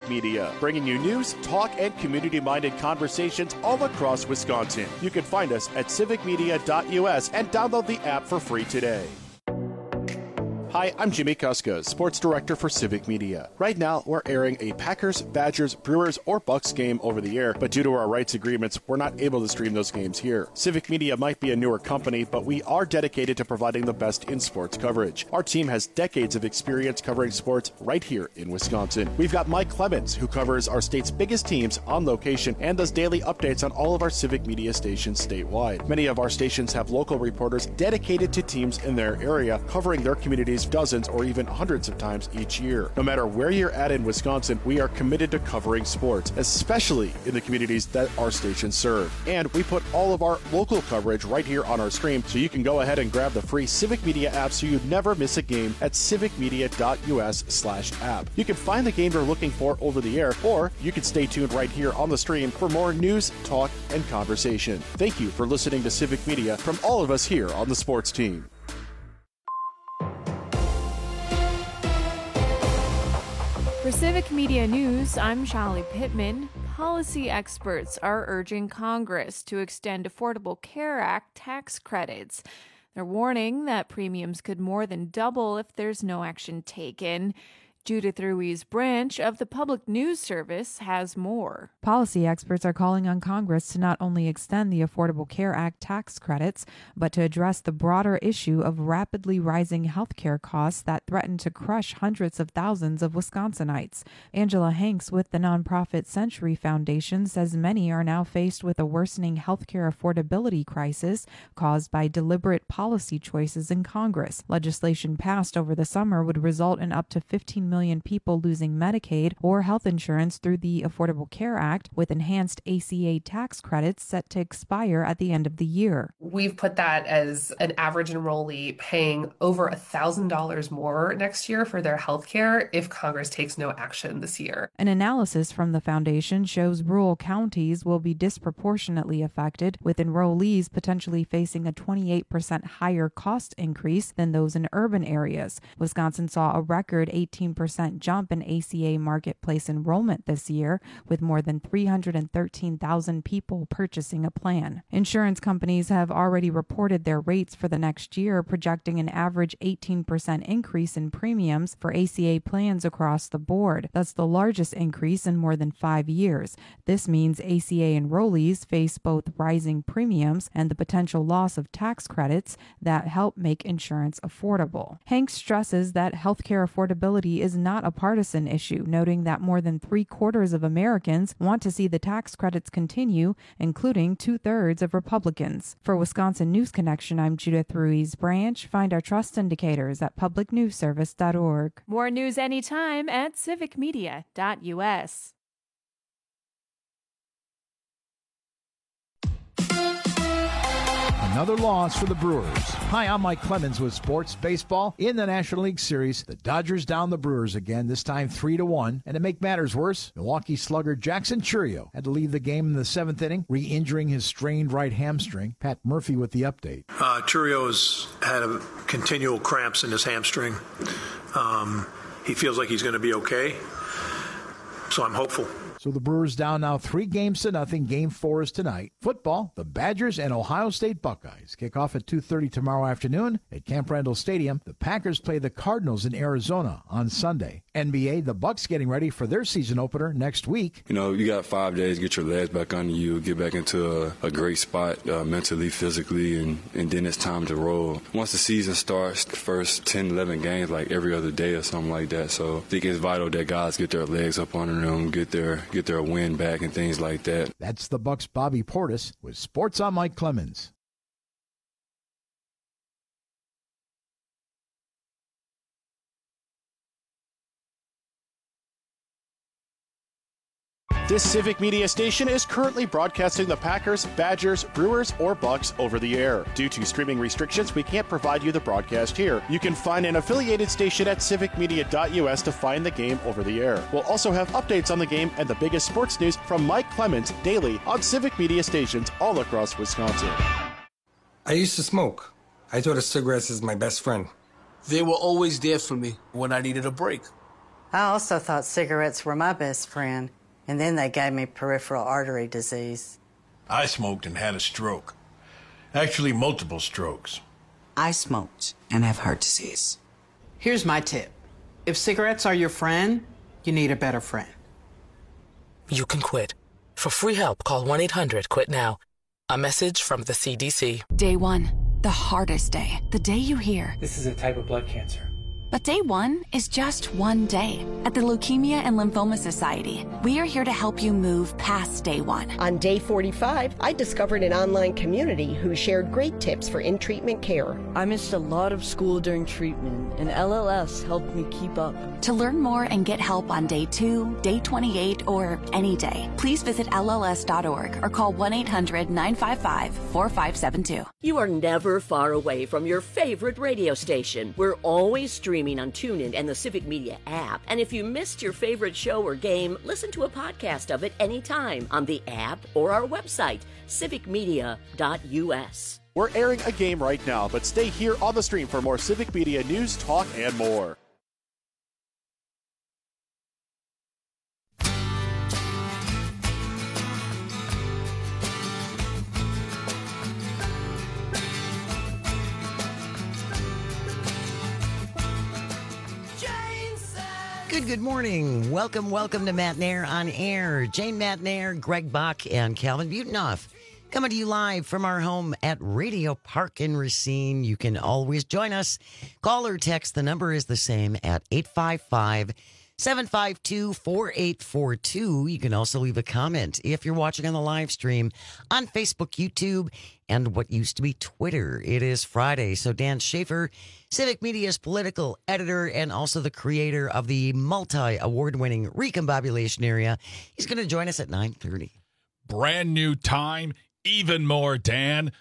Media, bringing you news, talk, and community-minded conversations all across Wisconsin. You can find us at civicmedia.us and download the app for free today. Hi, I'm Jimmy Kuska, Sports Director for Civic Media. Right now, we're airing a Packers, Badgers, Brewers, or Bucks game over the air, but due to our rights agreements, we're not able to stream those games here. Civic Media might be a newer company, but we are dedicated to providing the best in sports coverage. Our team has decades of experience covering sports right here in Wisconsin. We've got Mike Clemens, who covers our state's biggest teams on location and does daily updates on all of our Civic Media stations statewide. Many of our stations have local reporters dedicated to teams in their area, covering their communities dozens or even hundreds of times each year. No matter where you're at in Wisconsin, we are committed to covering sports, especially in the communities that our stations serve. And we put all of our local coverage right here on our stream, so you can go ahead and grab the free Civic Media app so you never miss a game at civicmedia.us/app. You can find the game you're looking for over the air, or you can stay tuned right here on the stream for more news, talk, and conversation. Thank you for listening to Civic Media from all of us here on the sports team. For Civic Media News, I'm Shallie Pittman. Policy experts are urging Congress to extend Affordable Care Act tax credits. They're warning that premiums could more than double if there's no action taken. Judith Ruiz Branch of the Public News Service has more. Policy experts are calling on Congress to not only extend the Affordable Care Act tax credits, but to address the broader issue of rapidly rising health care costs that threaten to crush hundreds of thousands of Wisconsinites. Angela Hanks with the nonprofit Century Foundation says many are now faced with a worsening health care affordability crisis caused by deliberate policy choices in Congress. Legislation passed over the summer would result in up to 15 million people losing Medicaid or health insurance through the Affordable Care Act, with enhanced ACA tax credits set to expire at the end of the year. We've put that as an average enrollee paying over $1,000 more next year for their health care if Congress takes no action this year. An analysis from the foundation shows rural counties will be disproportionately affected, with enrollees potentially facing a 28% higher cost increase than those in urban areas. Wisconsin saw a record 18% jump in ACA marketplace enrollment this year, with more than 313,000 people purchasing a plan. Insurance companies have already reported their rates for the next year, projecting an average 18% increase in premiums for ACA plans across the board. That's the largest increase in more than 5 years. This means ACA enrollees face both rising premiums and the potential loss of tax credits that help make insurance affordable. Hanks stresses that healthcare affordability is not a partisan issue, noting that more than 3/4 of Americans want to see the tax credits continue, including 2/3 of Republicans. For Wisconsin News Connection, I'm Judith Ruiz Branch. Find our trust indicators at publicnewsservice.org. More news anytime at civicmedia.us. Another loss for the Brewers. Hi, I'm Mike Clemens with Sports Baseball. In the National League Series, the Dodgers down the Brewers again, this time 3-1. And to make matters worse, Milwaukee slugger Jackson Chourio had to leave the game in the 7th inning, re-injuring his strained right hamstring. Pat Murphy with the update. Chourio's had continual cramps in his hamstring. He feels like he's going to be okay, so I'm hopeful. So the Brewers down now 3-0. Game 4 is tonight. Football, the Badgers and Ohio State Buckeyes kick off at 2:30 tomorrow afternoon at Camp Randall Stadium. The Packers play the Cardinals in Arizona on Sunday. NBA, the Bucks getting ready for their season opener next week. You know, you got 5 days, get your legs back under you, get back into a great spot mentally, physically, and then it's time to roll. Once the season starts, the first 10, 11 games, like every other day or something like that. So I think it's vital that guys get their legs up under them, get their win back and things like that. That's the Bucks' Bobby Portis with Sports on Mike Clemens. This Civic Media station is currently broadcasting the Packers, Badgers, Brewers, or Bucks over the air. Due to streaming restrictions, we can't provide you the broadcast here. You can find an affiliated station at civicmedia.us to find the game over the air. We'll also have updates on the game and the biggest sports news from Mike Clemens daily on Civic Media stations all across Wisconsin. I used to smoke. I thought of cigarettes as my best friend. They were always there for me when I needed a break. I also thought cigarettes were my best friend, and then they gave me peripheral artery disease. I smoked and had a stroke. Actually, multiple strokes. I smoked and have heart disease. Here's my tip. If cigarettes are your friend, you need a better friend. You can quit. For free help, call 1-800-QUIT-NOW. A message from the CDC. Day one, the hardest day. The day you hear, this is a type of blood cancer. But day one is just one day. At the Leukemia and Lymphoma Society, we are here to help you move past day one. On day 45, I discovered an online community who shared great tips for in-treatment care. I missed a lot of school during treatment, and LLS helped me keep up. To learn more and get help on day 2, day 28, or any day, please visit LLS.org or call 1-800-955-4572. You are never far away from your favorite radio station. We're always streaming on TuneIn and the Civic Media app. And if you missed your favorite show or game, listen to a podcast of it anytime on the app or our website, civicmedia.us. We're airing a game right now, but stay here on the stream for more Civic Media news, talk, and more. Good morning. Welcome to Matt Nair on Air. Jane Matt Nair, Greg Bach, and Calvin Butenoff coming to you live from our home at Radio Park in Racine. You can always join us. Call or text. The number is the same at 855-752-4842. You can also leave a comment if you're watching on the live stream on Facebook, YouTube, and what used to be Twitter. It is Friday, so Dan Schaefer, Civic Media's political editor and also the creator of the multi-award-winning Recombobulation Area, he's going to join us at 9:30. Brand new time, even more Dan,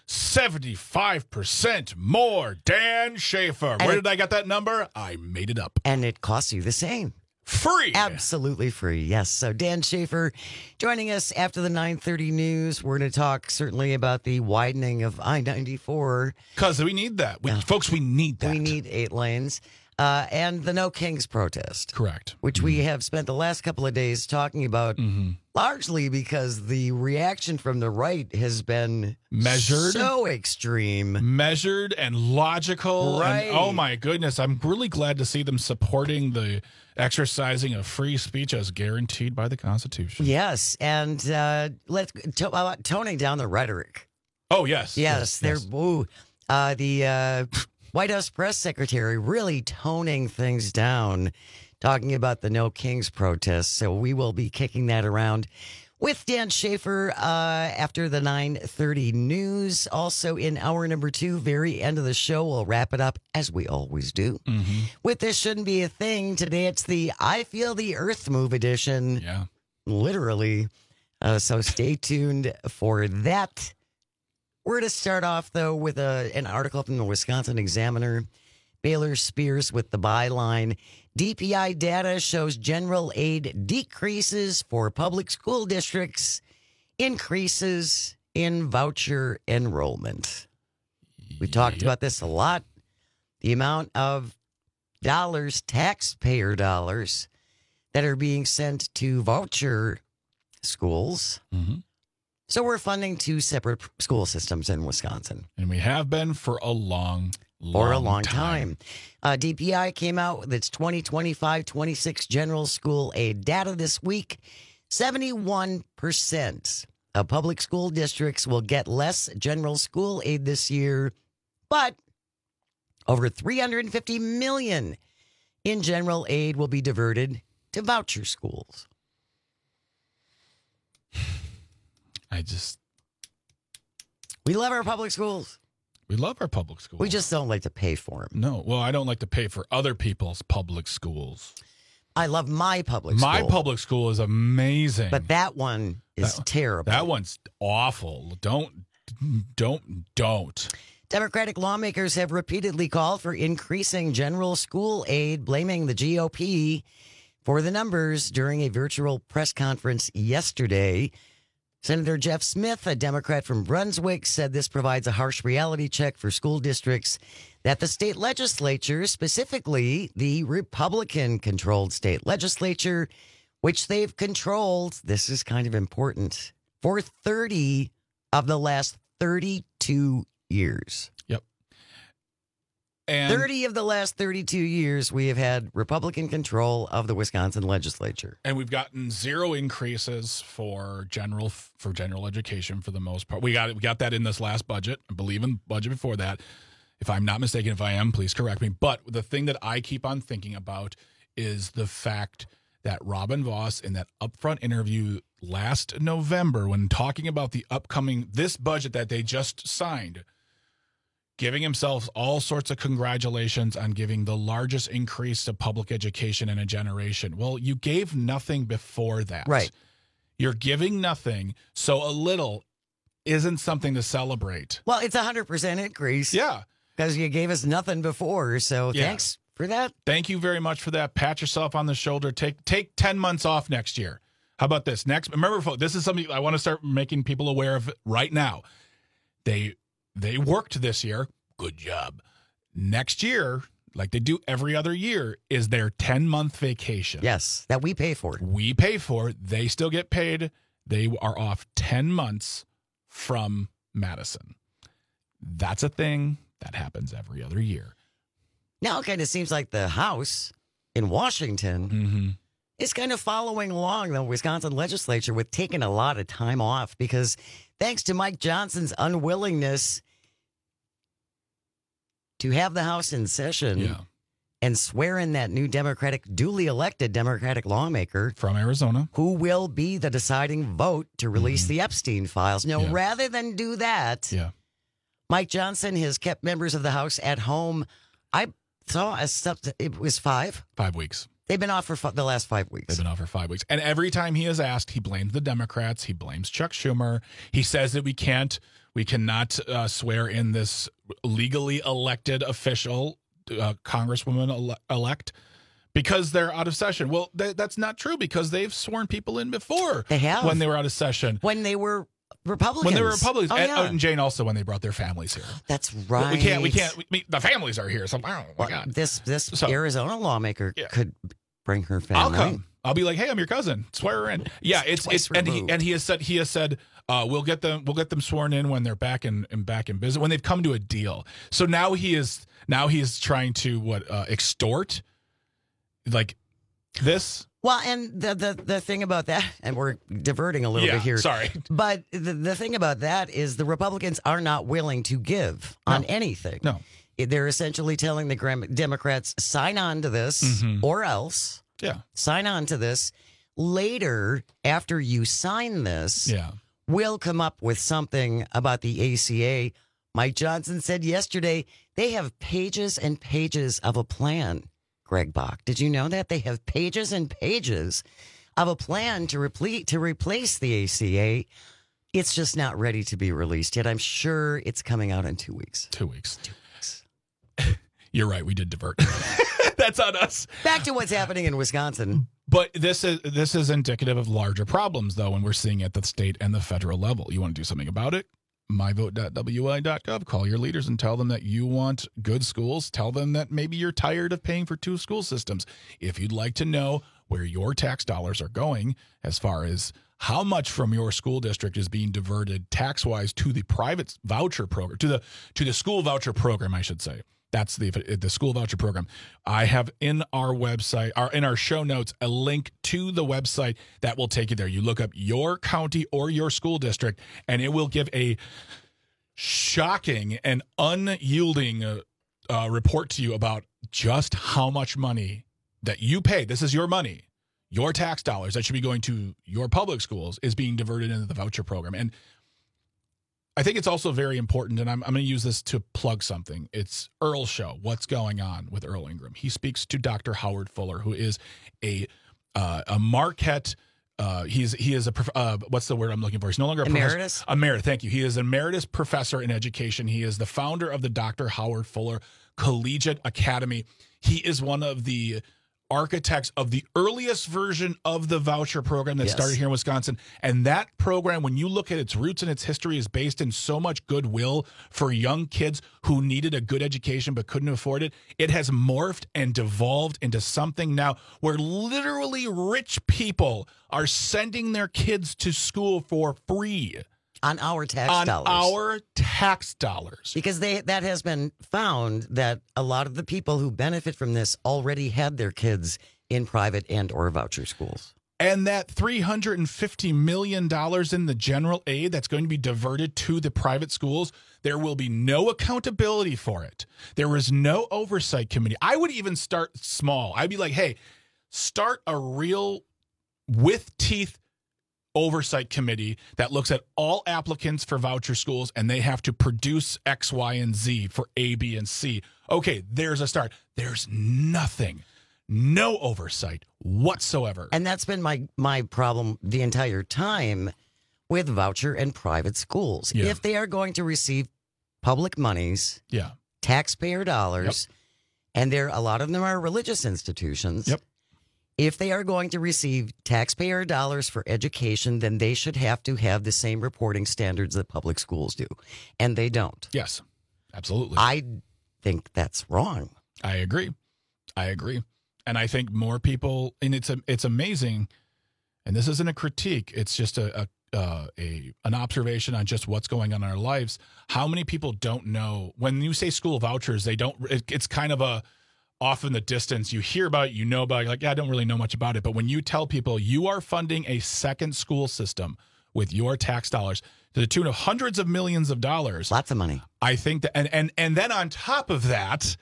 75% more Dan Schaefer. Where did I get that number? I made it up. And it costs you the same. Free. Absolutely free, yes. So Dan Schaefer joining us after the 9:30 news. We're going to talk certainly about the widening of I-94. Because we need that. Folks, we need that. We need 8 lanes. And the No Kings protest. Correct. Which we have spent the last couple of days talking about, largely because the reaction from the right has been measured, so extreme. Measured and logical. Right. And, oh, my goodness. I'm really glad to see them supporting the exercising of free speech as guaranteed by the Constitution. Yes. And let's toning down the rhetoric. Oh, yes. Yes. The White House press secretary really toning things down, talking about the No Kings protest. So we will be kicking that around with Dan Schaefer after the 9:30 news. Also in hour number 2, very end of the show, we'll wrap it up as we always do. With This Shouldn't Be a Thing. Today it's the I Feel the Earth Move edition. Yeah. Literally. So stay tuned for that. We're to start off, though, with an article from the Wisconsin Examiner. Baylor Spears with the byline, DPI data shows general aid decreases for public school districts, increases in voucher enrollment. We talked about this a lot. The amount of dollars, taxpayer dollars, that are being sent to voucher schools. So we're funding 2 separate school systems in Wisconsin. And we have been for a long time. DPI came out with its 2025-26 general school aid data this week. 71% of public school districts will get less general school aid this year, but over $350 million in general aid will be diverted to voucher schools. We love our public schools. We love our public schools. We just don't like to pay for them. No. Well, I don't like to pay for other people's public schools. I love my public school. My public school is amazing. But that one is terrible. That one's awful. Don't. Democratic lawmakers have repeatedly called for increasing general school aid, blaming the GOP for the numbers during a virtual press conference yesterday. Senator Jeff Smith, a Democrat from Brunswick, said this provides a harsh reality check for school districts that the state legislature, specifically the Republican-controlled state legislature, which they've controlled, this is kind of important, for 30 of the last 32 years. Yep. And 30 of the last 32 years, we have had Republican control of the Wisconsin legislature. And we've gotten zero increases for general education for the most part. We got that in this last budget. I believe in the budget before that. If I'm not mistaken, if I am, please correct me. But the thing that I keep on thinking about is the fact that Robin Voss, in that upfront interview last November, when talking about this budget that they just signed, giving himself all sorts of congratulations on giving the largest increase to public education in a generation. Well, you gave nothing before that. Right. You're giving nothing, so a little isn't something to celebrate. Well, it's 100% increase. Yeah. Because you gave us nothing before, so Yeah. thanks for that. Thank you very much for that. Pat yourself on the shoulder. Take 10 months off next year. How about this? Remember, folks, this is something I want to start making people aware of right now. They worked this year. Good job. Next year, like they do every other year, is their 10-month vacation. Yes, that we pay for. We pay for. They still get paid. They are off 10 months from Madison. That's a thing that happens every other year. Now it kind of seems like the House in Washington is kind of following along the Wisconsin legislature with taking a lot of time off because thanks to Mike Johnson's unwillingness to have the House in session and swear in that new duly elected Democratic lawmaker from Arizona who will be the deciding vote to release the Epstein files. Now, rather than do that, Mike Johnson has kept members of the House at home. I saw it was 5 weeks. They've been off for the last 5 weeks. They've been off for 5 weeks. And every time he is asked, he blames the Democrats. He blames Chuck Schumer. He says that we cannot swear in this legally elected official, Congresswoman elect, because they're out of session. Well, that's not true because they've sworn people in before. They have. When they were out of session. When they were Republicans. When they were Republicans. Oh, and Jane also when they brought their families here. That's right. We can't. The families are here. So, oh my God. This Arizona lawmaker could bring her family. I'll come. I'll be like, hey, I'm your cousin. Swear her in. Yeah, it's and he has said we'll get them sworn in when they're back in business, when they've come to a deal. So now he is trying to extort like this. Well, and the thing about that, and we're diverting a little bit here. Sorry. But the thing about that is the Republicans are not willing to give on anything. No. They're essentially telling the Democrats, sign on to this or else. Yeah. Sign on to this. Later, after you sign this, we'll come up with something about the ACA. Mike Johnson said yesterday they have pages and pages of a plan. Greg Bach, did you know that? They have pages and pages of a plan to replace the ACA. It's just not ready to be released yet. I'm sure it's coming out in 2 weeks. 2 weeks. You're right. We did divert. That's on us. Back to what's happening in Wisconsin. But this is indicative of larger problems, though, when we're seeing at the state and the federal level. You want to do something about it? myvote.wi.gov. Call your leaders and tell them that you want good schools. Tell them that maybe you're tired of paying for 2 school systems. If you'd like to know where your tax dollars are going as far as how much from your school district is being diverted tax-wise to the private voucher program, to the school voucher program, I should say. That's the school voucher program. I have in our website, in our show notes, a link to the website that will take you there. You look up your county or your school district, and it will give a shocking and unyielding report to you about just how much money that you pay. This is your money, your tax dollars that should be going to your public schools is being diverted into the voucher program. And I think it's also very important, and I'm going to use this to plug something. It's Earl's show, What's Going On with Earl Ingram. He speaks to Dr. Howard Fuller, who is a Marquette. He is a what's the word I'm looking for? He's no longer a emeritus. Emeritus, thank you. He is an emeritus professor in education. He is the founder of the Dr. Howard Fuller Collegiate Academy. He is one of the architects of the earliest version of the voucher program that started here in Wisconsin. And that program, when you look at its roots and its history, is based in so much goodwill for young kids who needed a good education but couldn't afford it. It has morphed and devolved into something now where literally rich people are sending their kids to school for free. On our tax dollars. On our tax dollars. Because that has been found that a lot of the people who benefit from this already had their kids in private and or voucher schools. And that $350 million in the general aid that's going to be diverted to the private schools, there will be no accountability for it. There is no oversight committee. I would even start small. I'd be like, hey, start a real with teeth oversight committee that looks at all applicants for voucher schools, and they have to produce X, Y, and Z for A, B, and C. Okay, there's a start. There's nothing. No oversight whatsoever. And that's been my problem the entire time with voucher and private schools. Yeah. If they are going to receive public monies, taxpayer dollars, and a lot of them are religious institutions. If they are going to receive taxpayer dollars for education, then they should have to have the same reporting standards that public schools do. And they don't. Yes, absolutely. I think that's wrong. I agree. And I think more people, and it's amazing, and this isn't a critique, it's just an observation on just what's going on in our lives. How many people don't know, when you say school vouchers, it's kind of off in the distance. You hear about it, you know about it, you're like, I don't really know much about it. But when you tell people you are funding a second school system with your tax dollars to the tune of hundreds of millions of dollars. Lots of money. I think that, and then on top of that,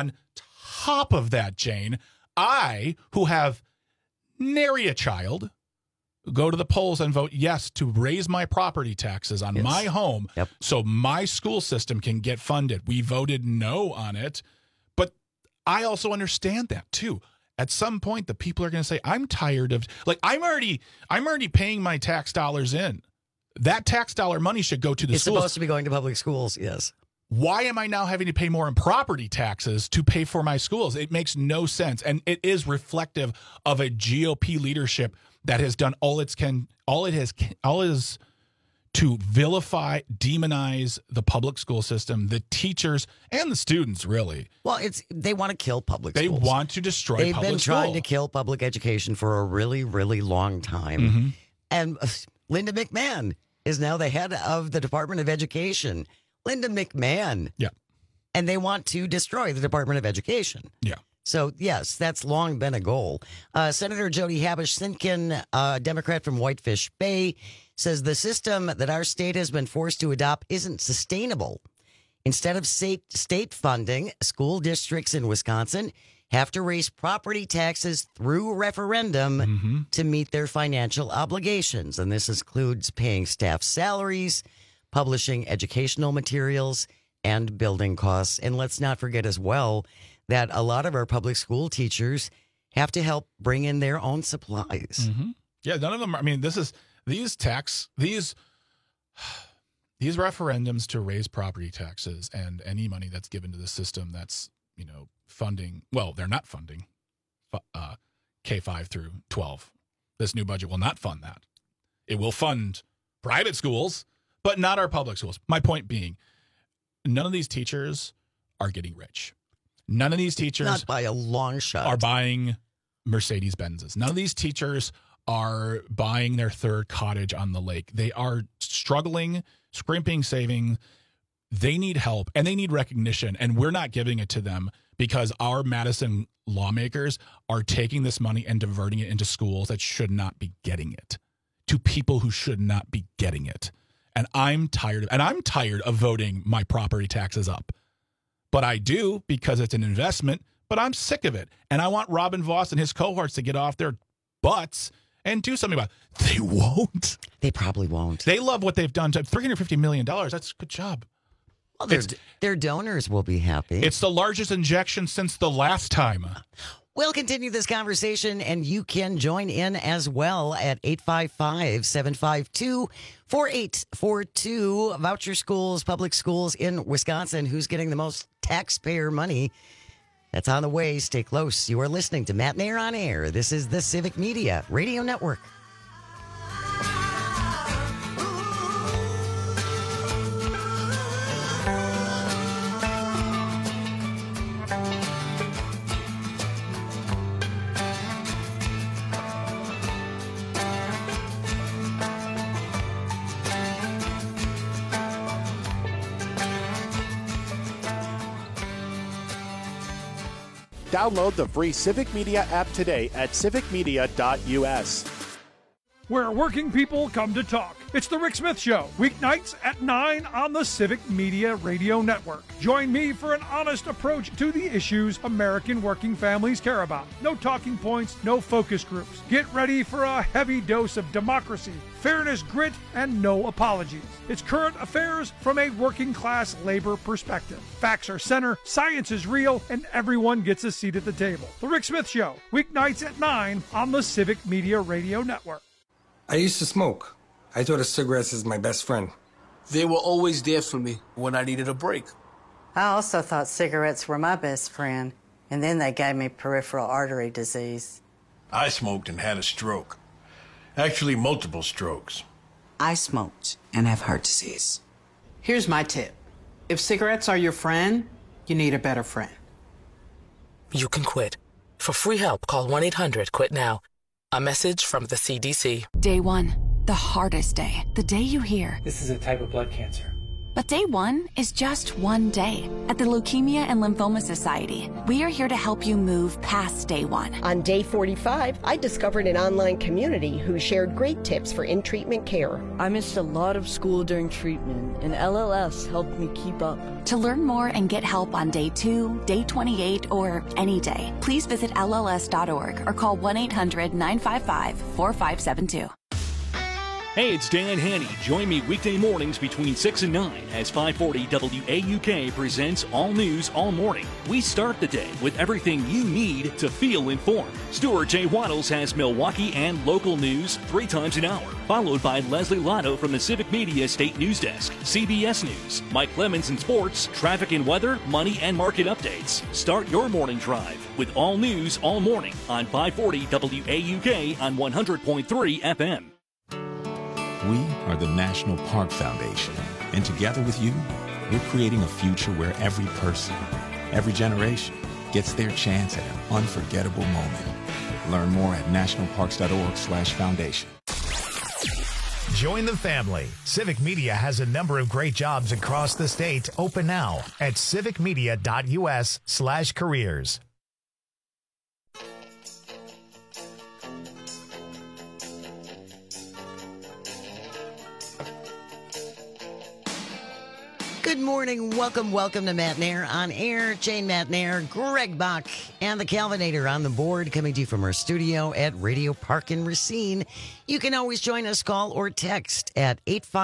Jane, I, who have nary a child, go to the polls and vote yes to raise my property taxes on my home so my school system can get funded. We voted no on it. I also understand that too. At some point, the people are going to say, I'm tired of, I'm already paying my tax dollars in. That tax dollar money should go to the schools. It's supposed to be going to public schools, yes. Why am I now having to pay more in property taxes to pay for my schools? It makes no sense. And it is reflective of a GOP leadership that has done all it is to vilify, demonize the public school system, the teachers, and the students, really. Well, they want to kill public schools. They want to destroy public schools. They've been trying to kill public education for a really, really long time. And Linda McMahon is now the head of the Department of Education. Linda McMahon. Yeah. And they want to destroy the Department of Education. Yeah. So, yes, that's long been a goal. Senator Jody Habush-Sinkin, Democrat from Whitefish Bay, says the system that our state has been forced to adopt isn't sustainable. Instead of state funding, school districts in Wisconsin have to raise property taxes through referendum to meet their financial obligations. And this includes paying staff salaries, publishing educational materials, and building costs. And let's not forget as well that a lot of our public school teachers have to help bring in their own supplies. Yeah, none of them. I mean, these referendums to raise property taxes and any money that's given to the system that's, funding. Well, they're not funding K-5 through 12. This new budget will not fund that. It will fund private schools, but not our public schools. My point being, none of these teachers are getting rich. None of these teachers, not by a long shot, are buying Mercedes-Benzes. None of these teachers are buying their third cottage on the lake. They are struggling, scrimping, saving. They need help and they need recognition, and we're not giving it to them because our Madison lawmakers are taking this money and diverting it into schools that should not be getting it, to people who should not be getting it. And I'm tired of voting my property taxes up. But I do because it's an investment, but I'm sick of it. And I want Robin Vos and his cohorts to get off their butts and do something about it. They won't. They probably won't. They love what they've done. $350 million. That's a good job. Well, their donors will be happy. It's the largest injection since the last time. We'll continue this conversation, and you can join in as well at 855-752-4842. Voucher schools, public schools in Wisconsin. Who's getting the most taxpayer money? That's on the way. Stay close. You are listening to Matt Nair on Air. This is the Civic Media Radio Network. Download the free Civic Media app today at civicmedia.us. Where working people come to talk. It's The Rick Smith Show, weeknights at 9 on the Civic Media Radio Network. Join me for an honest approach to the issues American working families care about. No talking points, no focus groups. Get ready for a heavy dose of democracy, fairness, grit, and no apologies. It's current affairs from a working class labor perspective. Facts are center, science is real, and everyone gets a seat at the table. The Rick Smith Show, weeknights at 9 on the Civic Media Radio Network. I used to smoke. I thought of cigarettes as my best friend. They were always there for me when I needed a break. I also thought cigarettes were my best friend, and then they gave me peripheral artery disease. I smoked and had a stroke. Actually, multiple strokes. I smoked and have heart disease. Here's my tip. If cigarettes are your friend, you need a better friend. You can quit. For free help, call 1-800-QUIT-NOW. A message from the CDC. Day 1, the hardest day. The day you hear, this is a type of blood cancer. But day 1 is just one day. At the Leukemia and Lymphoma Society, we are here to help you move past day 1. On day 45, I discovered an online community who shared great tips for in-treatment care. I missed a lot of school during treatment, and LLS helped me keep up. To learn more and get help on day 2, day 28, or any day, please visit LLS.org or call 1-800-955-4572. Hey, it's Dan Haney. Join me weekday mornings between 6 and 9 as 540 WAUK presents All News All Morning. We start the day with everything you need to feel informed. Stuart J. Waddles has Milwaukee and local news 3 times an hour, followed by Leslie Lotto from the Civic Media State News Desk, CBS News, Mike Lemons in sports, traffic and weather, money and market updates. Start your morning drive with All News All Morning on 540 WAUK on 100.3 FM. We are the National Park Foundation, and together with you, we're creating a future where every person, every generation, gets their chance at an unforgettable moment. Learn more at nationalparks.org/foundation. Join the family. Civic Media has a number of great jobs across the state open now at civicmedia.us/careers. Good morning. Welcome to Matt Nair on Air. Jane Matt Nair, Greg Bach, and the Calvinator on the board, coming to you from our studio at Radio Park in Racine. You can always join us, call or text at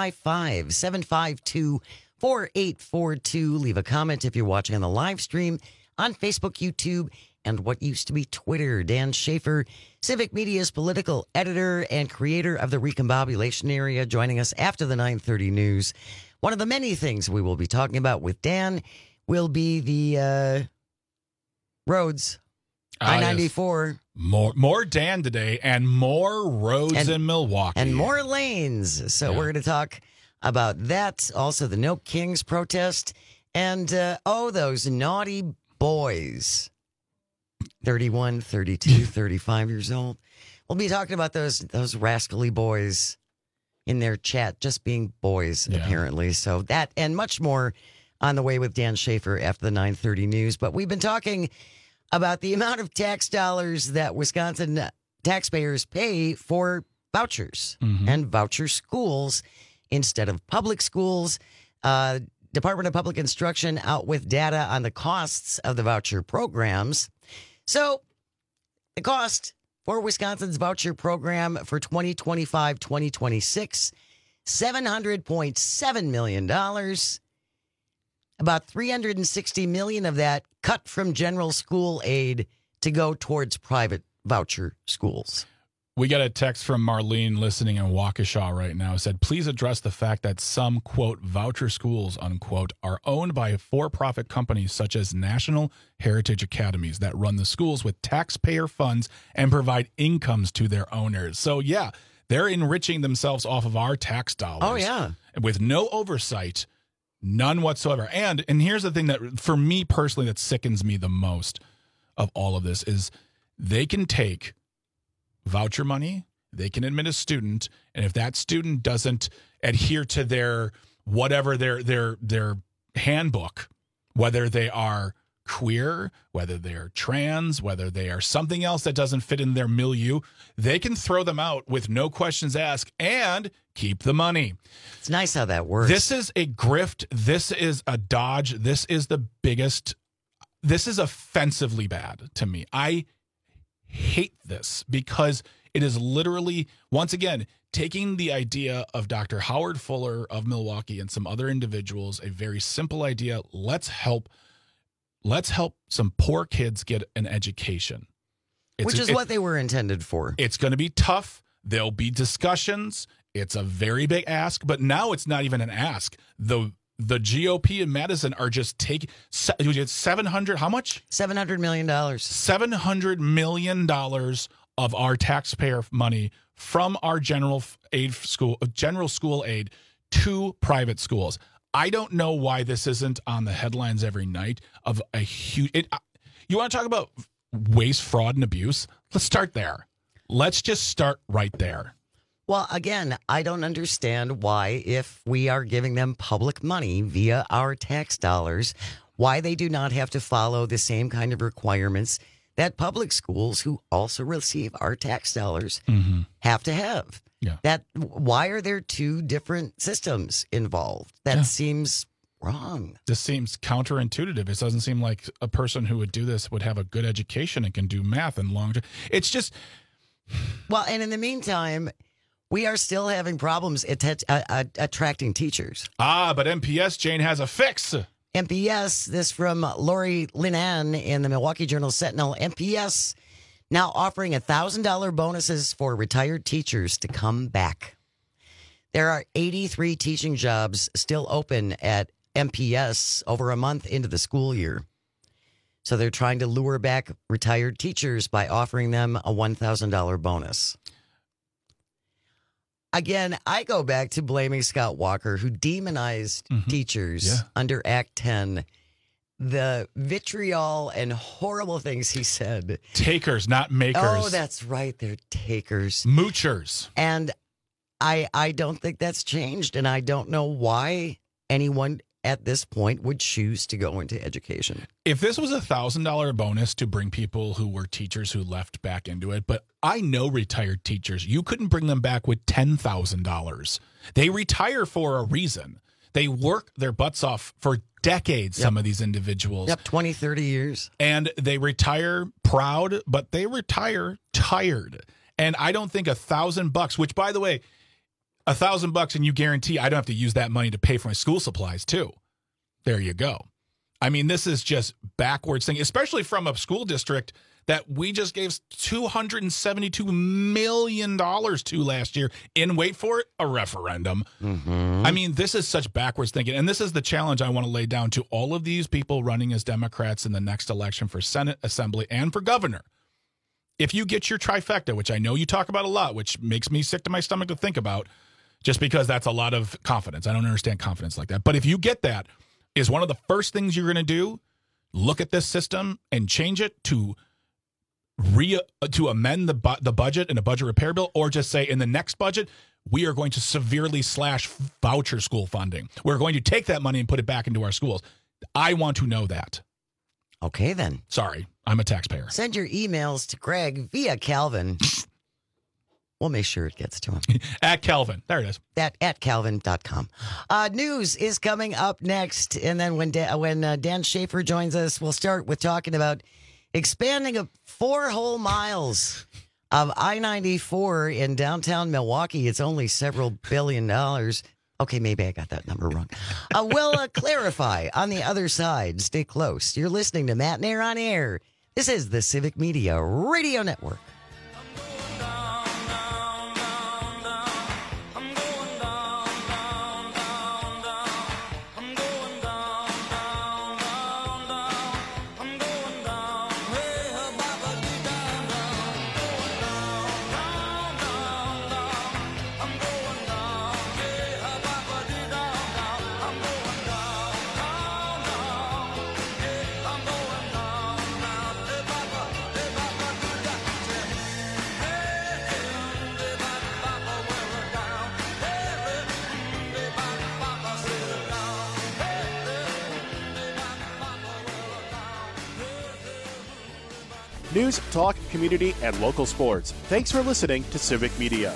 855-752-4842. Leave a comment if you're watching on the live stream on Facebook, YouTube, and what used to be Twitter. Dan Schaefer, Civic Media's political editor and creator of the Recombobulation Area, joining us after the 9:30 news. One of the many things we will be talking about with Dan will be the roads. I-94. Yes. More Dan today, and more roads in Milwaukee. And more lanes. So we're going to talk about that. Also, the No Kings protest. And, those naughty boys. 31, 32, 35 years old. We'll be talking about those rascally boys in their chat, just being boys, apparently. So that and much more on the way with Dan Schaefer after the 9:30 news. But we've been talking about the amount of tax dollars that Wisconsin taxpayers pay for vouchers and voucher schools instead of public schools. Department of Public Instruction out with data on the costs of the voucher programs. So the cost for Wisconsin's voucher program for 2025-2026, $700.7 million. About $360 million of that cut from general school aid to go towards private voucher schools. We got a text from Marlene listening in Waukesha right now. It said, please address the fact that some, quote, voucher schools, unquote, are owned by for-profit companies such as National Heritage Academies that run the schools with taxpayer funds and provide incomes to their owners. So, yeah, they're enriching themselves off of our tax dollars. Oh, yeah. With no oversight, none whatsoever. And here's the thing that, for me personally, that sickens me the most of all of this is they can take voucher money, they can admit a student, and if that student doesn't adhere to their whatever their handbook, whether they are queer, whether they're trans, whether they are something else that doesn't fit in their milieu, they can throw them out with no questions asked and keep the money. It's nice how that works. This is a grift. This is a dodge. This is the biggest. This is offensively bad to me. I hate this because it is literally, once again, taking the idea of Dr. Howard Fuller of Milwaukee and some other individuals, a very simple idea. Let's help some poor kids get an education. Which is what they were intended for. It's going to be tough. There'll be discussions. It's a very big ask, but now it's not even an ask. The GOP in Madison are just taking 700. How much? $700 million. $700 million of our taxpayer money from our general school aid to private schools. I don't know why this isn't on the headlines every night of a huge. You want to talk about waste, fraud, and abuse? Let's start there. Let's just start right there. Well, again, I don't understand why, if we are giving them public money via our tax dollars, why they do not have to follow the same kind of requirements that public schools, who also receive our tax dollars, have to have. Yeah. Why are there two different systems involved? That seems wrong. This seems counterintuitive. It doesn't seem like a person who would do this would have a good education and can do math and long. It's just. Well, and in the meantime, we are still having problems attracting teachers. But MPS, Jane, has a fix. MPS, this from Lori Linan in the Milwaukee Journal Sentinel. MPS now offering $1,000 bonuses for retired teachers to come back. There are 83 teaching jobs still open at MPS over a month into the school year. So they're trying to lure back retired teachers by offering them a $1,000 bonus. Again, I go back to blaming Scott Walker, who demonized teachers under Act 10. The vitriol and horrible things he said. Takers, not makers. Oh, that's right. They're takers. Moochers. And I don't think that's changed. And I don't know why anyone at this point would choose to go into education. If this was $1,000 bonus to bring people who were teachers who left back into it, but I know retired teachers, you couldn't bring them back with $10,000. They retire for a reason. They work their butts off for decades, some of these individuals. 20, 30 years. And they retire proud, but they retire tired. And I don't think $1,000, which, by the way, $1,000 and you guarantee I don't have to use that money to pay for my school supplies too. There you go. I mean, this is just backwards thing, especially from a school district that we just gave $272 million to last year in, wait for it, a referendum. I mean, this is such backwards thinking. And this is the challenge I want to lay down to all of these people running as Democrats in the next election for Senate, Assembly, and for governor. If you get your trifecta, which I know you talk about a lot, which makes me sick to my stomach to think about, just because that's a lot of confidence. I don't understand confidence like that. But if you get that, is one of the first things you're going to do, look at this system and change it to amend the budget in a budget repair bill, or just say in the next budget, we are going to severely slash voucher school funding. We're going to take that money and put it back into our schools. I want to know that. Okay, then. Sorry, I'm a taxpayer. Send your emails to Greg via Calvin. We'll make sure it gets to him. At Calvin. There it is. At calvin.com. News is coming up next. And then when Dan Schaefer joins us, we'll start with talking about expanding 4 whole miles of I-94 in downtown Milwaukee. It's only several $1 billion. Okay, maybe I got that number wrong. We'll clarify on the other side. Stay close. You're listening to Matt Nair on Air. This is the Civic Media Radio Network. News, talk, community, and local sports. Thanks for listening to Civic Media.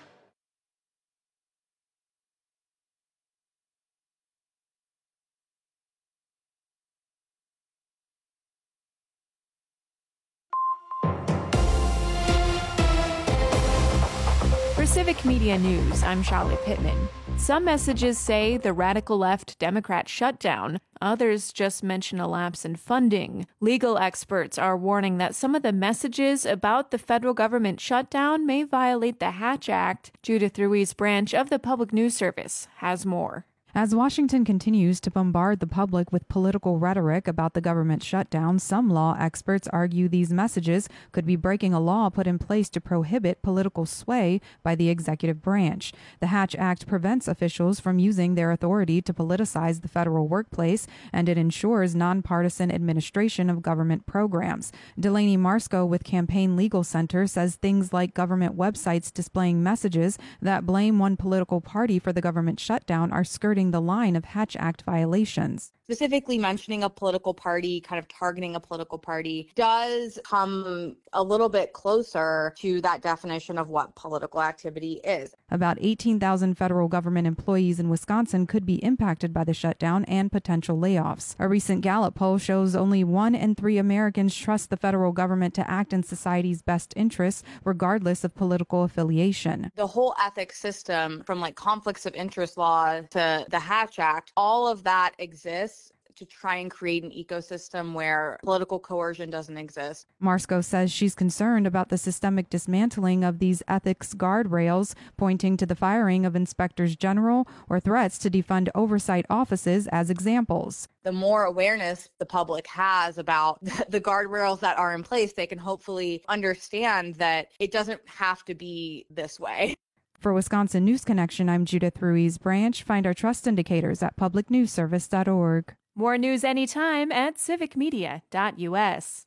For Civic Media News, I'm Charlotte Pittman. Some messages say the radical left Democrat shutdown. Others just mention a lapse in funding. Legal experts are warning that some of the messages about the federal government shutdown may violate the Hatch Act. Judith Ruiz Branch of the Public News Service has more. As Washington continues to bombard the public with political rhetoric about the government shutdown, some law experts argue these messages could be breaking a law put in place to prohibit political sway by the executive branch. The Hatch Act prevents officials from using their authority to politicize the federal workplace, and it ensures nonpartisan administration of government programs. Delaney Marsko with Campaign Legal Center says things like government websites displaying messages that blame one political party for the government shutdown are skirting the line of Hatch Act violations. Specifically mentioning a political party, kind of targeting a political party, does come a little bit closer to that definition of what political activity is. About 18,000 federal government employees in Wisconsin could be impacted by the shutdown and potential layoffs. A recent Gallup poll shows only 1 in 3 Americans trust the federal government to act in society's best interests, regardless of political affiliation. The whole ethics system, from like conflicts of interest law to the Hatch Act, all of that exists to try and create an ecosystem where political coercion doesn't exist. Marsko says she's concerned about the systemic dismantling of these ethics guardrails, pointing to the firing of inspectors general or threats to defund oversight offices as examples. The more awareness the public has about the guardrails that are in place, they can hopefully understand that it doesn't have to be this way. For Wisconsin News Connection, I'm Judith Ruiz Branch. Find our trust indicators at publicnewsservice.org. More news anytime at civicmedia.us.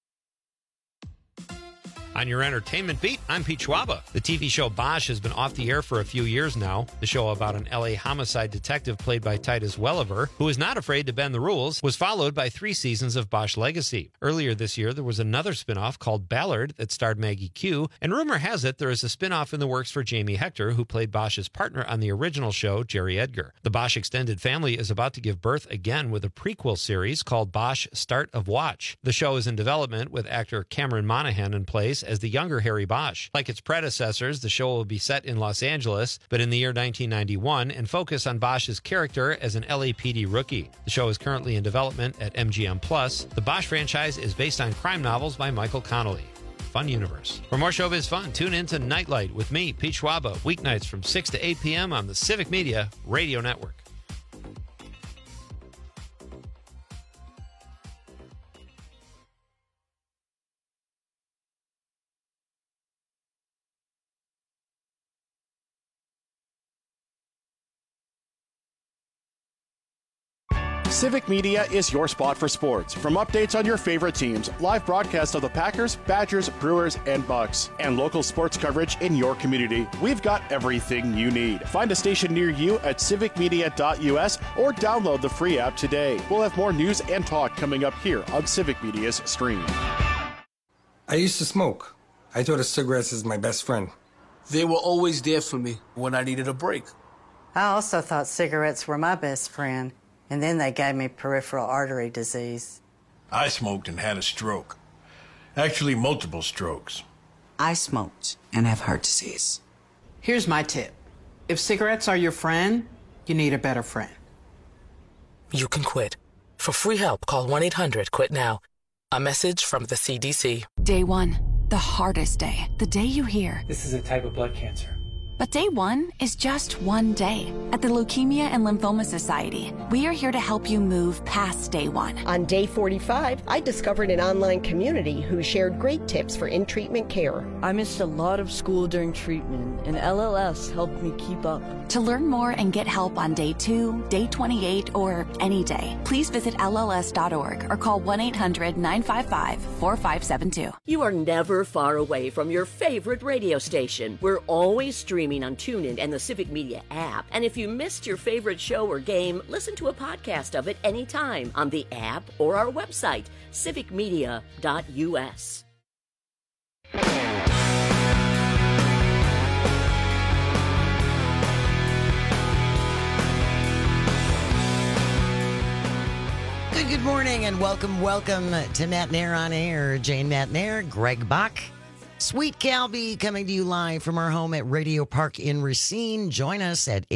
On your entertainment beat, I'm Pete Schwaba. The TV show Bosch has been off the air for a few years now. The show about an LA homicide detective played by Titus Welliver, who is not afraid to bend the rules, was followed by 3 seasons of Bosch Legacy. Earlier this year, there was another spinoff called Ballard that starred Maggie Q, and rumor has it there is a spinoff in the works for Jamie Hector, who played Bosch's partner on the original show, Jerry Edgar. The Bosch extended family is about to give birth again with a prequel series called Bosch Start of Watch. The show is in development with actor Cameron Monaghan in place as the younger Harry Bosch. Like its predecessors, the show will be set in Los Angeles, but in the year 1991, and focus on Bosch's character as an LAPD rookie. The show is currently in development at MGM+. The Bosch franchise is based on crime novels by Michael Connelly. Fun universe. For more showbiz fun, tune in to Nightlight with me, Pete Schwaba, weeknights from 6 to 8 p.m. on the Civic Media Radio Network. Civic Media is your spot for sports. From updates on your favorite teams, live broadcasts of the Packers, Badgers, Brewers, and Bucks, and local sports coverage in your community, we've got everything you need. Find a station near you at civicmedia.us or download the free app today. We'll have more news and talk coming up here on Civic Media's stream. I used to smoke. I thought of cigarettes as my best friend. They were always there for me when I needed a break. I also thought cigarettes were my best friend. And then they gave me peripheral artery disease. I smoked and had a stroke. Actually, multiple strokes. I smoked and have heart disease. Here's my tip. If cigarettes are your friend, you need a better friend. You can quit. For free help, call 1-800-QUIT-NOW. A message from the CDC. Day 1, the hardest day. The day you hear, this is a type of blood cancer. But day 1 is just one day. At the Leukemia and Lymphoma Society, we are here to help you move past day 1. On day 45, I discovered an online community who shared great tips for in-treatment care. I missed a lot of school during treatment, and LLS helped me keep up. To learn more and get help on day 2, day 28, or any day, please visit LLS.org or call 1-800-955-4572. You are never far away from your favorite radio station. We're always streaming on TuneIn and the Civic Media app. And if you missed your favorite show or game, listen to a podcast of it anytime on the app or our website, civicmedia.us. Good morning and welcome to Matt Nair on Air. Jane Matt Nair, Greg Bach, Sweet Calby coming to you live from our home at Radio Park in Racine. Join us at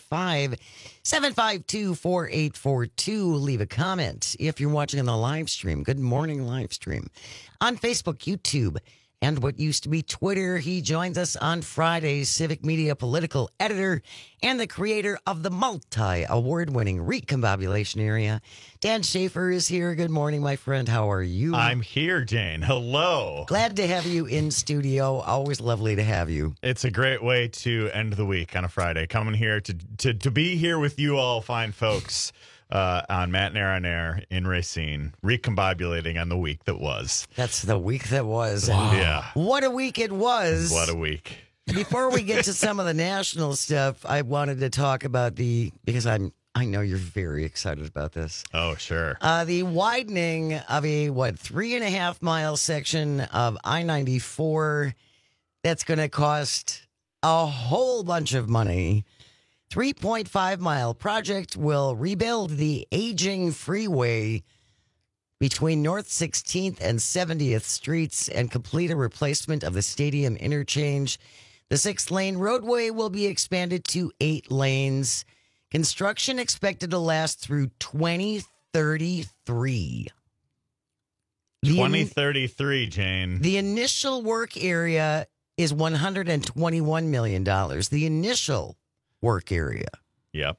855-752-4842. Leave a comment if you're watching on the live stream. Good morning live stream. On Facebook, YouTube, and what used to be Twitter. He joins us on Fridays, Civic Media political editor and the creator of the multi-award-winning Recombobulation Area. Dan Schaefer is here. Good morning, my friend. How are you? I'm here, Jane. Hello. Glad to have you in studio. Always lovely to have you. It's a great way to end the week on a Friday. Coming here to be here with you all fine folks. On Matt Nair on Air in Racine, recombobulating on the week that was. That's the week that was. Wow. Yeah. What a week it was. What a week. Before we get to some of the national stuff, I wanted to talk about because I know you're very excited about this. Oh, sure. The widening of a 3.5 mile section of I-94 that's going to cost a whole bunch of money. 3.5 mile project will rebuild the aging freeway between North 16th and 70th Streets and complete a replacement of the stadium interchange. The 6-lane roadway will be expanded to 8 lanes. Construction expected to last through 2033. 2033, Jane. The initial work area is $121 million. The initial work area. Yep.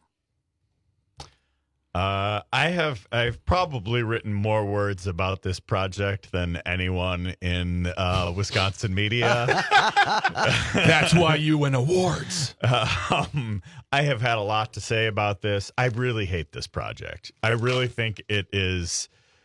I've probably written more words about this project than anyone in Wisconsin media. That's why you win awards. I have had a lot to say about this. I really hate this project. I really think it is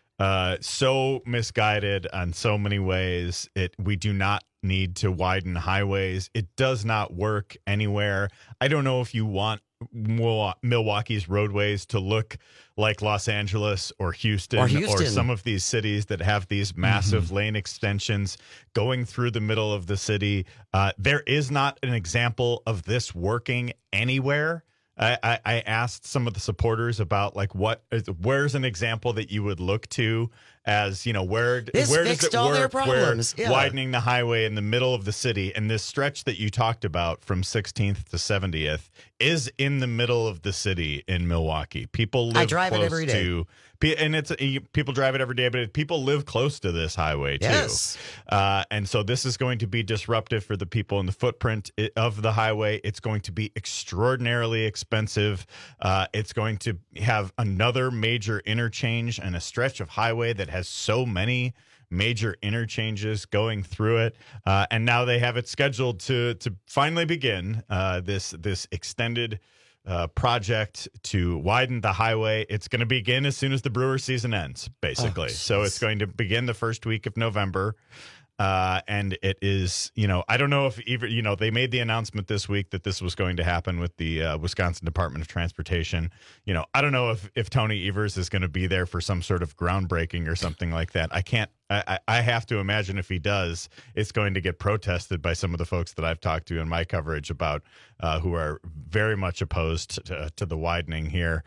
so misguided on so many ways. We do not need to widen highways. It does not work anywhere. I don't know if you want Milwaukee's roadways to look like Los Angeles or Houston or some of these cities that have these massive lane extensions going through the middle of the city. There is not an example of this working anywhere. I asked some of the supporters about where's an example that you would look to as, where does it work where widening the highway in the middle of the city, and this stretch that you talked about from 16th to 70th is in the middle of the city in Milwaukee. People live close it every day. People drive it every day, but people live close to this highway too. Yes. And so this is going to be disruptive for the people in the footprint of the highway. It's going to be extraordinarily expensive. It's going to have another major interchange and a stretch of highway that has so many major interchanges going through it. And now they have it scheduled to finally begin this extended project to widen the highway. It's going to begin as soon as the Brewer season ends, basically. So it's going to begin the first week of November. And it is, I don't know if even, they made the announcement this week that this was going to happen with the Wisconsin Department of Transportation. I don't know if Tony Evers is going to be there for some sort of groundbreaking or something like that. I have to imagine if he does, it's going to get protested by some of the folks that I've talked to in my coverage about who are very much opposed to the widening here.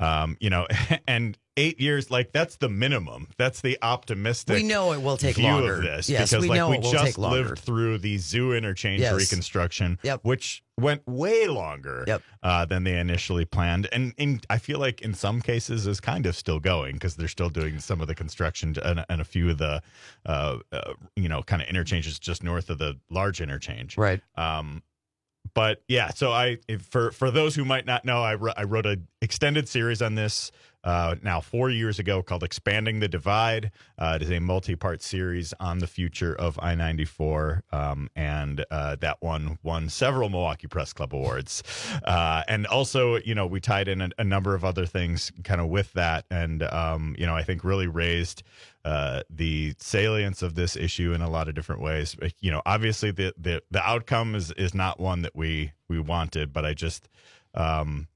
And 8 years, that's the minimum. That's the optimistic. We know it will take view longer. Of this, yes, because we know we it will just take longer. Lived through the zoo interchange reconstruction, which went way longer than they initially planned, and I feel like in some cases is kind of still going because they're still doing some of the construction and a few of the kind of interchanges just north of the large interchange, right? But yeah, so for those who might not know, I wrote an extended series on this now 4 years ago called Expanding the Divide. It is a multi-part series on the future of I-94, and that one won several Milwaukee Press Club awards. And also, we tied in a number of other things kind of with that, and I think really raised the salience of this issue in a lot of different ways. Obviously the outcome is not one that we wanted, but I just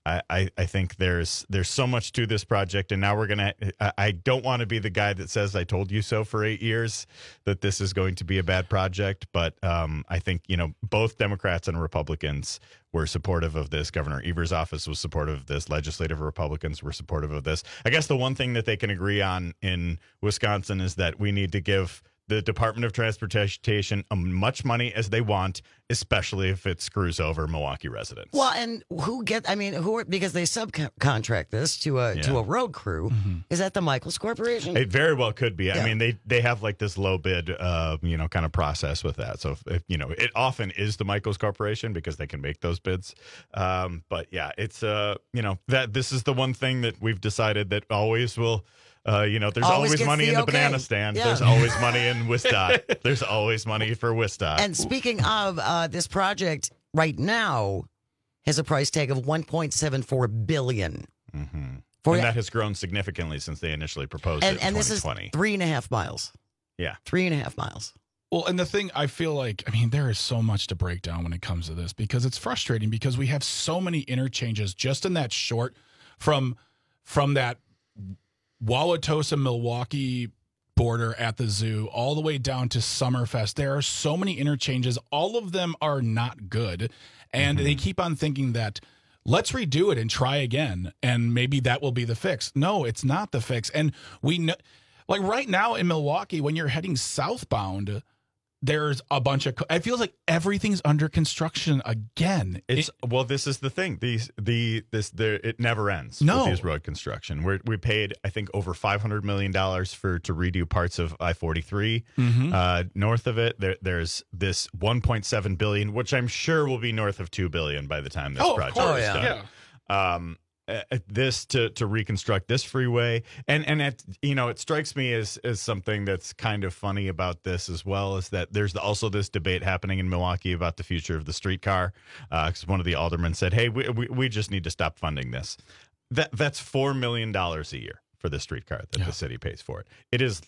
I think there's so much to this project, and now I don't want to be the guy that says I told you so for 8 years that this is going to be a bad project, but I think both Democrats and Republicans were supportive of this. Governor Evers' office was supportive of this. Legislative Republicans were supportive of this. I guess the one thing that they can agree on in Wisconsin is that we need to give the Department of Transportation as much money as they want, especially if it screws over Milwaukee residents. Well, and because they subcontract this to a road crew. Mm-hmm. Is that the Michaels Corporation? It very well could be. Yeah. I mean, they have like this low bid, kind of process with that. So if it often is the Michaels Corporation because they can make those bids. But yeah, it's that this is the one thing that we've decided that always will. There's always money in the banana stand. Yeah. There's always money in WSDOT. There's always money for WSDOT. And speaking of this project, right now has a price tag of $1.74 billion. Mm-hmm. And that has grown significantly since they initially proposed it in 2020. And this is 3.5 miles. Yeah. 3.5 miles. Well, and the thing I feel like, there is so much to break down when it comes to this because it's frustrating because we have so many interchanges just in that short from that Wauwatosa, Milwaukee border at the zoo all the way down to Summerfest. There are so many interchanges. All of them are not good. And they keep on thinking that let's redo it and try again. And maybe that will be the fix. No, it's not the fix. And we know, like right now in Milwaukee, when you're heading southbound, there's a bunch of. It feels like everything's under construction again. This is the thing. It never ends. No, with these road construction. We paid, I think, over $500 million to redo parts of I-43. Mm-hmm. North of it, there's this $1.7 billion, which I'm sure will be north of $2 billion by the time this project is done. Yeah. This to reconstruct this freeway, and it strikes me as something that's kind of funny about this as well is that there's also this debate happening in Milwaukee about the future of the streetcar, because one of the aldermen said, "Hey, we just need to stop funding this." That's $4 million a year for the streetcar that the city pays for it. It is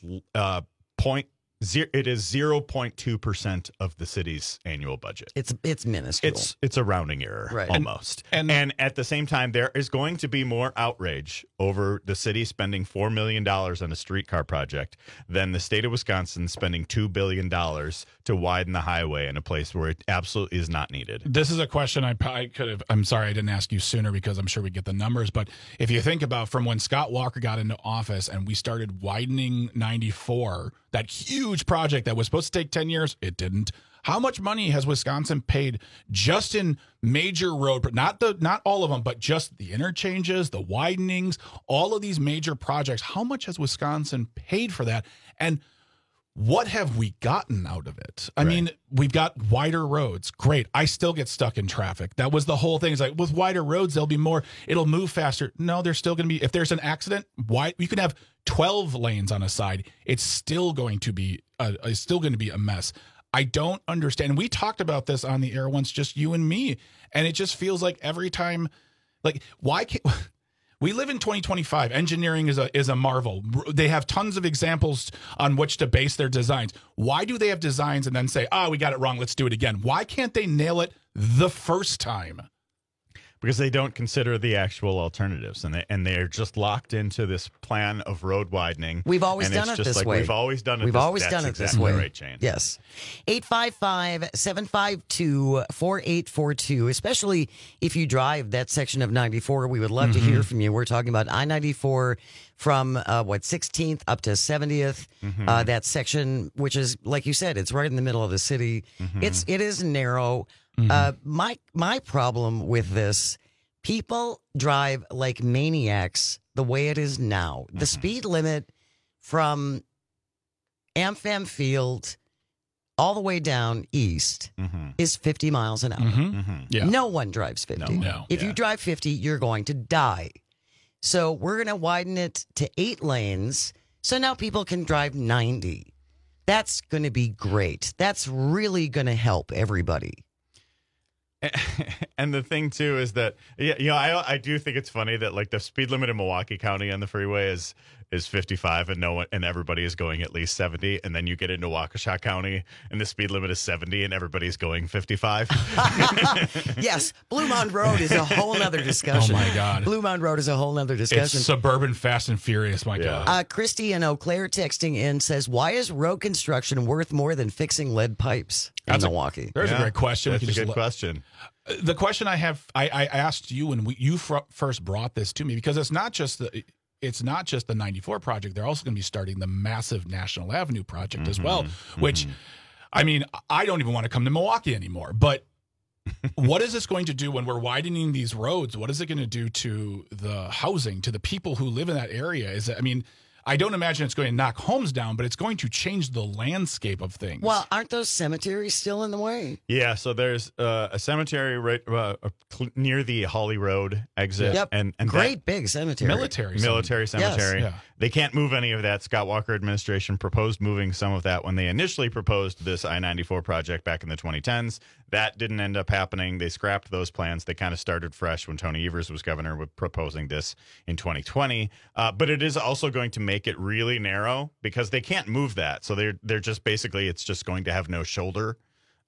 0.2% of the city's annual budget. It's minuscule. It's a rounding error, right? Almost. And at the same time, there is going to be more outrage over the city spending $4 million on a streetcar project than the state of Wisconsin spending $2 billion to widen the highway in a place where it absolutely is not needed. This is a question I could have. I'm sorry I didn't ask you sooner because I'm sure we get the numbers. But if you think about from when Scott Walker got into office and we started widening 94, that huge project that was supposed to take 10 years, it didn't. How much money has Wisconsin paid just in major road, not all of them, but just the interchanges, the widenings, all of these major projects? How much has Wisconsin paid for that? And what have we gotten out of it? I mean, we've got wider roads. Great. I still get stuck in traffic. That was the whole thing. It's like with wider roads, there'll be more. It'll move faster. No, there's still going to be. If there's an accident, you can have 12 lanes on a side. It's still going to be a mess. I don't understand. We talked about this on the air once, just you and me, and it just feels like every time, like why can't. We live in 2025. Engineering is a marvel. They have tons of examples on which to base their designs. Why do they have designs and then say, we got it wrong, let's do it again? Why can't they nail it the first time? Because they don't consider the actual alternatives, and they're just locked into this plan of road widening. We've always done it this way. We've always done it. We've always done it this way. Right, Jane. Yes. 855-752-4842. Especially if you drive that section of 94, we would love to hear from you. We're talking about I-94 from 16th up to 70th. That section, which is like you said, it's right in the middle of the city. It is narrow. My problem with this, people drive like maniacs the way it is now. The speed limit from AmFam Field all the way down east is 50 miles an hour. Yeah. No one drives 50. No. If you drive 50, you're going to die. So we're going to widen it to 8 lanes so now people can drive 90. That's going to be great. That's really going to help everybody. And the thing too is that I do think it's funny that like the speed limit in Milwaukee County on the freeway is is 55 and everybody is going at least 70, and then you get into Waukesha County and the speed limit is 70 and everybody's going 55. Yes, Bluemont Road is a whole nother discussion. Oh my God, Bluemont Road is a whole nother discussion. It's suburban Fast and Furious, my God. Christy in Eau Claire texting in says, "Why is road construction worth more than fixing lead pipes in Milwaukee?" There's a great question. That's a good question. The question I have, I asked you when you first brought this to me, because it's not just the 94 project. They're also going to be starting the massive National Avenue project as well, which, I mean, I don't even want to come to Milwaukee anymore. But what is this going to do when we're widening these roads? What is it going to do to the housing, to the people who live in that area? I don't imagine it's going to knock homes down, but it's going to change the landscape of things. Well, aren't those cemeteries still in the way? Yeah, so there's a cemetery right near the Holly Road exit. Yep. And great big cemetery. Military cemetery. Yes. Yeah. They can't move any of that. Scott Walker administration proposed moving some of that when they initially proposed this I-94 project back in the 2010s. That didn't end up happening. They scrapped those plans. They kind of started fresh when Tony Evers was governor with proposing this in 2020. But it is also going to make it really narrow because they can't move that. So they're just basically, it's just going to have no shoulder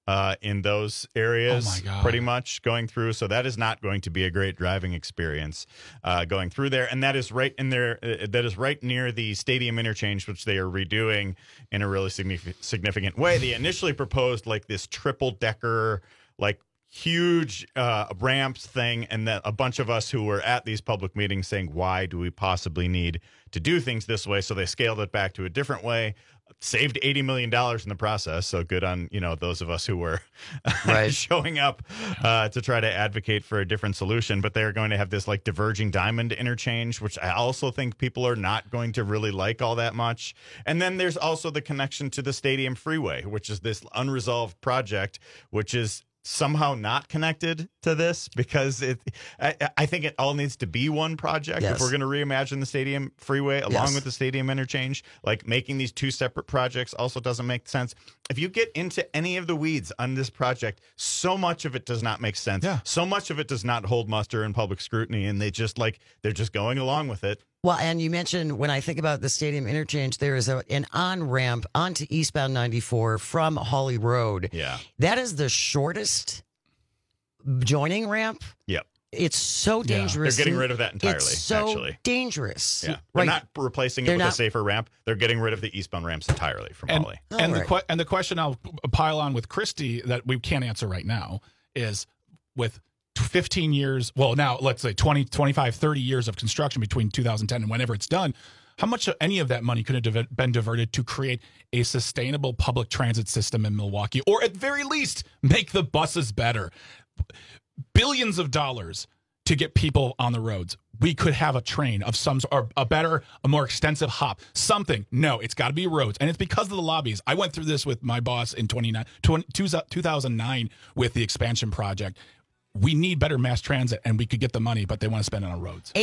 in those areas pretty much going through. So that is not going to be a great driving experience going through there. And that is right in there. That is right near the stadium interchange, which they are redoing in a really significant way. They initially proposed like this triple decker, like huge ramps thing. And then a bunch of us who were at these public meetings saying, why do we possibly need to do things this way? So they scaled it back to a different way. Saved $80 million in the process. So good on, those of us who were showing up to try to advocate for a different solution. But they're going to have this like diverging diamond interchange, which I also think people are not going to really like all that much. And then there's also the connection to the Stadium Freeway, which is this unresolved project, which is somehow not connected to this because I think it all needs to be one project. Yes. If we're going to reimagine the Stadium Freeway along with the Stadium Interchange, like making these two separate projects also doesn't make sense. If you get into any of the weeds on this project, so much of it does not make sense. Yeah. So much of it does not hold muster in public scrutiny, and they're just going along with it. Well, and you mentioned when I think about the Stadium Interchange, there is an on-ramp onto eastbound 94 from Holly Road. Yeah. That is the shortest joining ramp. Yep. It's so dangerous. They're getting rid of that entirely, it's so actually. Dangerous. Yeah. They're not replacing it with a safer ramp. They're getting rid of the eastbound ramps entirely from Holly. And the question I'll pile on with Christy that we can't answer right now is with 15 years, well, now let's say 20, 25, 30 years of construction between 2010 and whenever it's done, how much of any of that money could have been diverted to create a sustainable public transit system in Milwaukee, or at very least make the buses better? Billions of dollars to get people on the roads. We could have a train of some, or a more extensive hop, something. No, it's got to be roads. And it's because of the lobbies. I went through this with my boss in 2009 with the expansion project. We need better mass transit, and we could get the money, but they want to spend it on roads.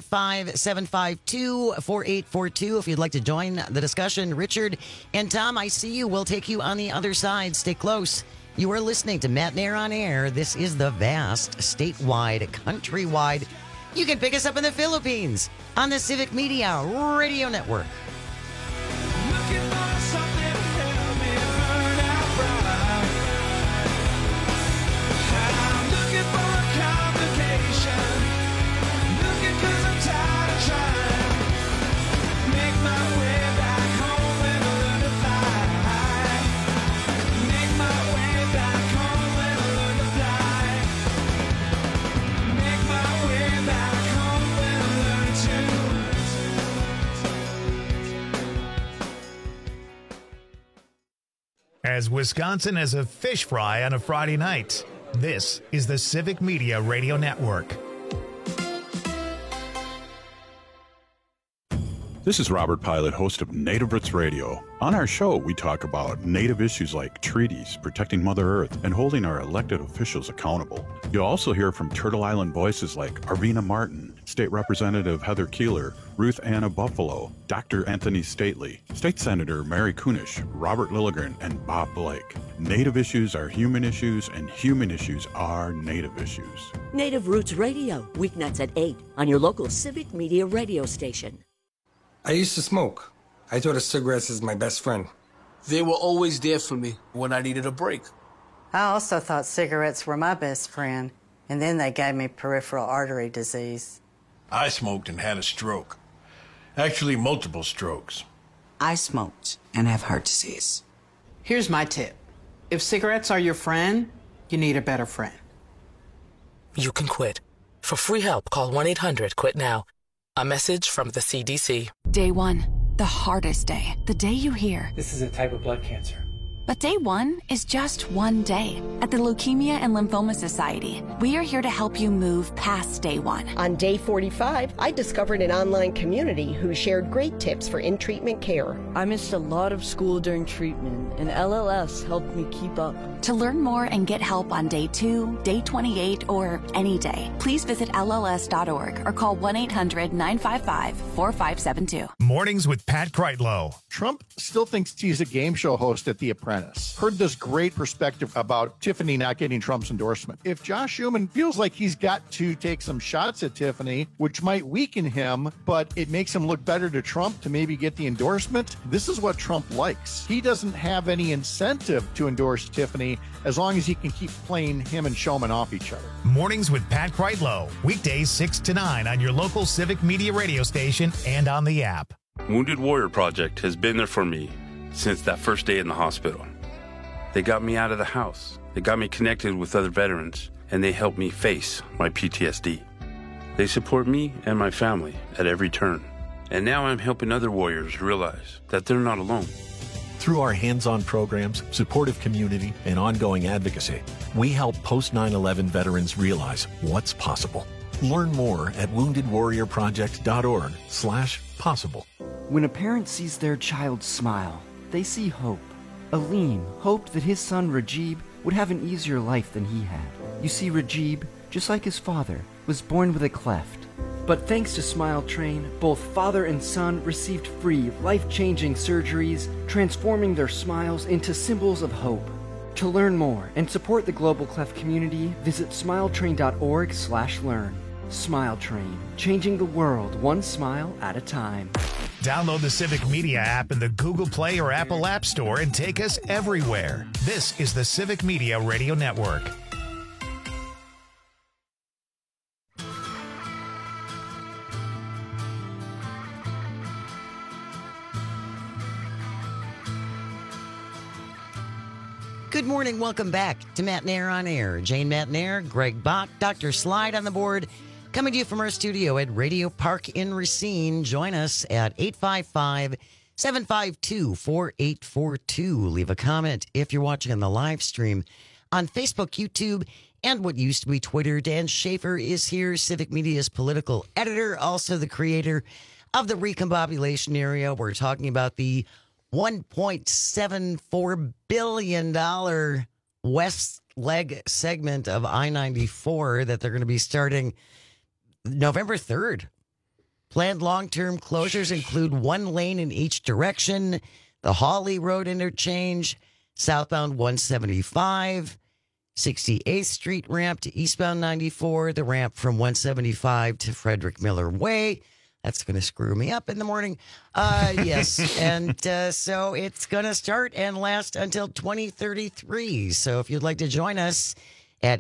855-752-4842 if you'd like to join the discussion. Richard and Tom, I see you. We'll take you on the other side. Stay close. You are listening to Matt Nair on Air. This is the vast, statewide, countrywide. You can pick us up in the Philippines on the Civic Media Radio Network. As Wisconsin has a fish fry on a Friday night, this is the Civic Media Radio Network. This is Robert Pilot, host of Native Roots Radio. On our show, we talk about Native issues like treaties, protecting Mother Earth, and holding our elected officials accountable. You'll also hear from Turtle Island voices like Arvina Martin, State Representative Heather Keeler, Ruth Anna Buffalo, Dr. Anthony Stately, State Senator Mary Kunish, Robert Lilligren, and Bob Blake. Native issues are human issues, and human issues are Native issues. Native Roots Radio, weeknights at 8 on your local Civic Media radio station. I used to smoke. I thought of cigarettes as my best friend. They were always there for me when I needed a break. I also thought cigarettes were my best friend, and then they gave me peripheral artery disease. I smoked and had a stroke. Actually, multiple strokes. I smoked and have heart disease. Here's my tip. If cigarettes are your friend, you need a better friend. You can quit. For free help, call 1-800-QUIT-NOW. A message from the CDC. Day 1, the hardest day. The day you hear, "This is a type of blood cancer." But day 1 is just one day. At the Leukemia and Lymphoma Society, we are here to help you move past day 1. On day 45, I discovered an online community who shared great tips for in-treatment care. I missed a lot of school during treatment, and LLS helped me keep up. To learn more and get help on day 2, day 28, or any day, please visit LLS.org or call 1-800-955-4572. Mornings with Pat Kreitlow. Trump still thinks he's a game show host at The Apprentice. Heard this great perspective about Tiffany not getting Trump's endorsement. If Josh Schumann feels like he's got to take some shots at Tiffany, which might weaken him, but it makes him look better to Trump to maybe get the endorsement, this is what Trump likes. He doesn't have any incentive to endorse Tiffany as long as he can keep playing him and Schumann off each other. Mornings with Pat Kreitlow. Weekdays 6 to 9 on your local Civic Media radio station and on the app. Wounded Warrior Project has been there for me since that first day in the hospital. They got me out of the house. They got me connected with other veterans, and they helped me face my PTSD. They support me and my family at every turn. And now I'm helping other warriors realize that they're not alone. Through our hands-on programs, supportive community, and ongoing advocacy, we help post-9/11 veterans realize what's possible. Learn more at woundedwarriorproject.org/possible. When a parent sees their child smile, they see hope. Aleem hoped that his son Rajib would have an easier life than he had. You see, Rajib, just like his father, was born with a cleft. But thanks to Smile Train, both father and son received free, life-changing surgeries, transforming their smiles into symbols of hope. To learn more and support the Global Cleft community, visit smiletrain.org/learn. Smile Train, changing the world one smile at a time. Download the Civic Media app in the Google Play or Apple App Store and take us everywhere. This is the Civic Media Radio Network. Good morning. Welcome back to Matt Nair on Air. Jane Matt Nair, Greg Bach, Dr. Slide on the board. Coming to you from our studio at Radio Park in Racine. Join us at 855-752-4842. Leave a comment if you're watching on the live stream on Facebook, YouTube, and what used to be Twitter. Dan Schaefer is here, Civic Media's political editor, also the creator of the Recombobulation Area. We're talking about the $1.74 billion west leg segment of I-94 that they're going to be starting November 3rd. Planned long-term closures include one lane in each direction, the Hawley Road interchange, southbound 175, 68th Street ramp to eastbound 94, the ramp from 175 to Frederick Miller Way. That's going to screw me up in the morning. Yes. And so it's going to start and last until 2033. So if you'd like to join us at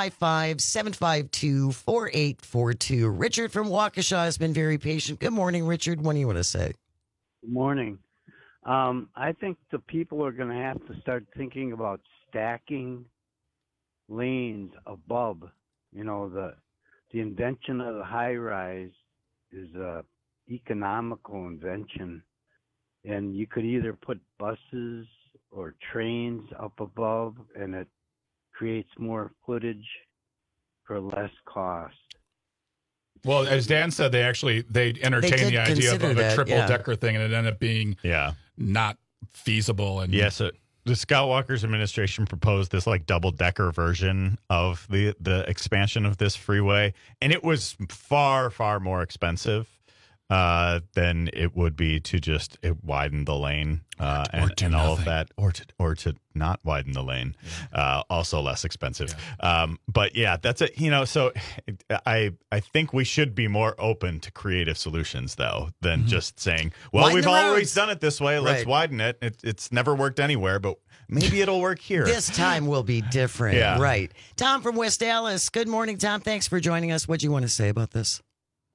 855-752-4842. Richard from Waukesha has been very patient. Good morning, Richard. What do you want to say? Good morning. I think the people are going to have to start thinking about stacking lanes above. You know, the invention of the high rise is a economical invention, and you could either put buses or trains up above, and it creates more footage for less cost. Well, as Dan said, they entertained the idea of a triple-decker thing, and it ended up being not feasible. And so the Scott Walker's administration proposed this like double-decker version of the expansion of this freeway, and it was far, far more expensive than it would be to just widen the lane and all of that, or to not widen the lane. Also less expensive. But yeah, that's it. So I think we should be more open to creative solutions, though, than just saying, well, Widen we've the always roads. done it this way. Let's widen it. It's never worked anywhere, but maybe it'll work here. This time will be different. Yeah. Right. Tom from West Dallas. Good morning, Tom. Thanks for joining us. What do you want to say about this?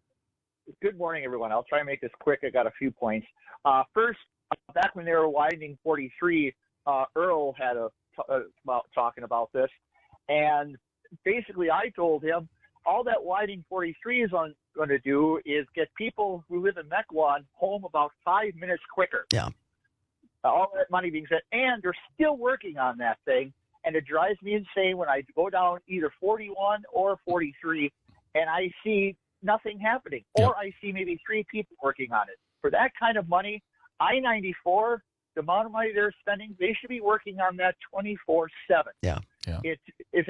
Good morning, everyone. I'll try and make this quick. I got a few points. First, back when they were widening 43, Earl had about talking about this, and basically I told him all that widening 43 is going to do is get people who live in Mequon home about 5 minutes quicker. Yeah. All that money being spent, and they're still working on that thing, and it drives me insane when I go down either 41 or 43, and I see nothing happening, or I see maybe 3 people working on it. For that kind of money, I-94, the amount of money they're spending, they should be working on that 24/7. Yeah. It's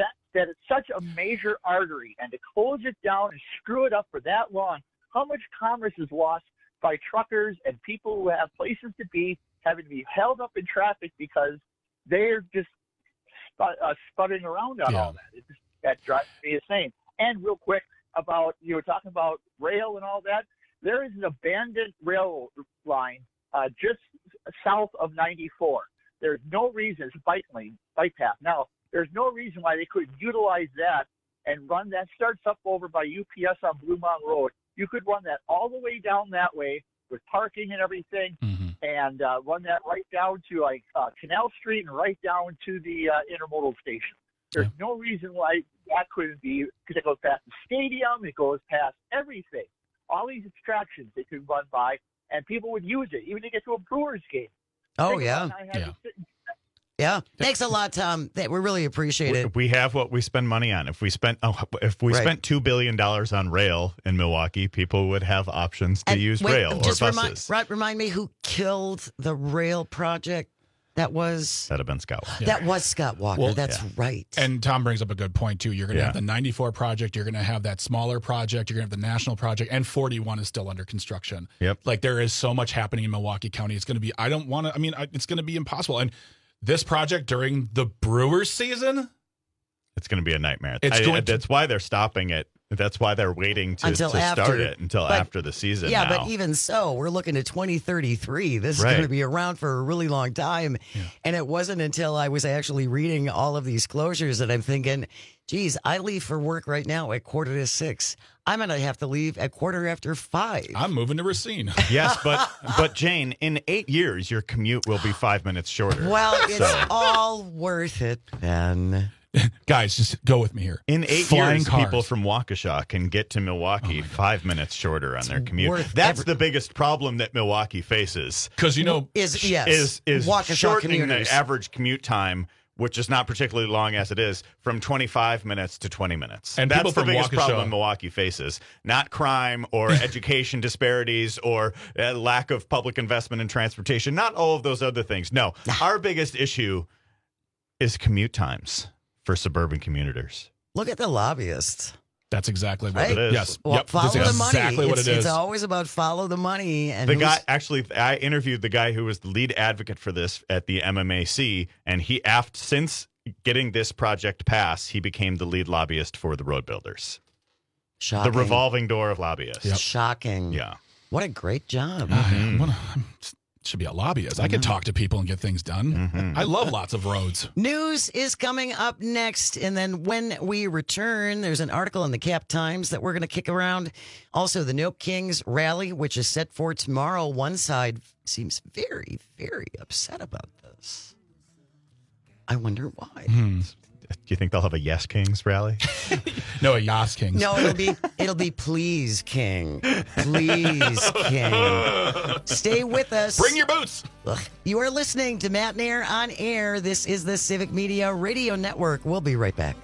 such a major artery, and to close it down and screw it up for that long, how much commerce is lost by truckers and people who have places to be having to be held up in traffic because they're just sputtering around on all that. That drives me insane. And real quick, about you were talking about rail and all that. There is an abandoned rail line just south of 94. There's no reason, it's a bike path. Now, there's no reason why they couldn't utilize that and run that. Starts up over by UPS on Blue Mountain Road. You could run that all the way down that way with parking and everything, and run that right down to like Canal Street and right down to the intermodal station. There's no reason why that couldn't be, because it goes past the stadium, it goes past everything. All these attractions they could run by, and people would use it, even to get to a Brewers game. Oh, yeah. Yeah. Thanks a lot, Tom. We really appreciate it. We have what we spend money on. If we spent $2 billion on rail in Milwaukee, people would have options to use rail or buses. Remind me who killed the rail project. That'd have been Scott Walker. That was Scott Walker. Well, That's right. And Tom brings up a good point, too. You're going to have the 94 project. You're going to have that smaller project. You're going to have the national project. And 41 is still under construction. Yep. Like, there is so much happening in Milwaukee County. It's going to be, it's going to be impossible. And this project during the Brewers season, it's going to be a nightmare. That's why they're stopping it. That's why they're waiting to start it after the season. Yeah, now. But even so, we're looking at 2033. This is going to be around for a really long time. Yeah. And it wasn't until I was actually reading all of these closures that I'm thinking, geez, I leave for work right now at 5:45. I'm going to have to leave at 5:15. I'm moving to Racine. Yes, but Jane, in 8 years, your commute will be 5 minutes shorter. Well, it's all worth it then. Guys, just go with me here. In 8 years, people from Waukesha can get to Milwaukee 5 minutes shorter on their commute. That's the biggest problem that Milwaukee faces. Because, is shortening the average commute time, which is not particularly long as it is, from 25 minutes to 20 minutes. And that's the biggest Waukesha problem Milwaukee faces. Not crime or education disparities or lack of public investment in transportation. Not all of those other things. No, our biggest issue is commute times for suburban commuters. Look at the lobbyists. That's exactly what it is. Yes. Well, follow That's the money. Exactly what it is. It's always about follow the money. And the guy, actually, I interviewed the guy who was the lead advocate for this at the MMAC, and since getting this project passed, he became the lead lobbyist for the road builders. Shocking. The revolving door of lobbyists. Yep. Shocking. Yeah. What a great job. Should be a lobbyist. I could talk to people and get things done. I love lots of roads. News is coming up next. And then when we return, there's an article in the Cap Times that we're going to kick around. Also, the Nope Kings rally, which is set for tomorrow. One side seems very, very upset about this. I wonder why. Do you think they'll have a Yes Kings rally? No, a Yas Kings. No, it'll be Please King. Please King. Stay with us. Bring your boots. You are listening to Matt and Air on Air. This is the Civic Media Radio Network. We'll be right back.